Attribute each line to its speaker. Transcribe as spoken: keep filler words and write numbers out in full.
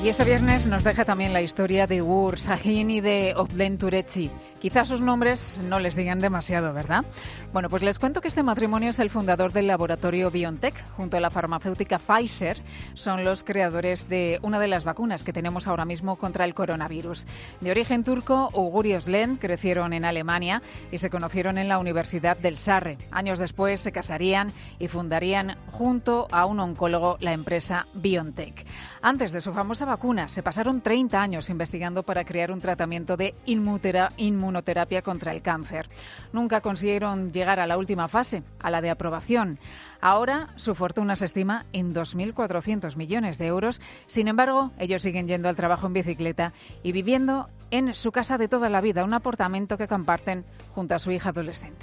Speaker 1: Y este viernes nos deja también la historia de Uğur Şahin y de Özlem Türeci. Quizás sus nombres no les digan demasiado, ¿verdad? Bueno, pues les cuento que este matrimonio es el fundador del laboratorio BioNTech. Junto a la farmacéutica Pfizer, son los creadores de una de las vacunas que tenemos ahora mismo contra el coronavirus. De origen turco, Uğur y Özlem crecieron en Alemania y se conocieron en la Universidad del Sarre. Años después se casarían y fundarían junto a un oncólogo la empresa BioNTech. Antes de su famosa vacuna, se pasaron treinta años investigando para crear un tratamiento de inmunoterapia contra el cáncer. Nunca consiguieron llegar a la última fase, a la de aprobación. Ahora su fortuna se estima en dos mil cuatrocientos millones de euros. Sin embargo, ellos siguen yendo al trabajo en bicicleta y viviendo en su casa de toda la vida, un apartamento que comparten junto a su hija adolescente.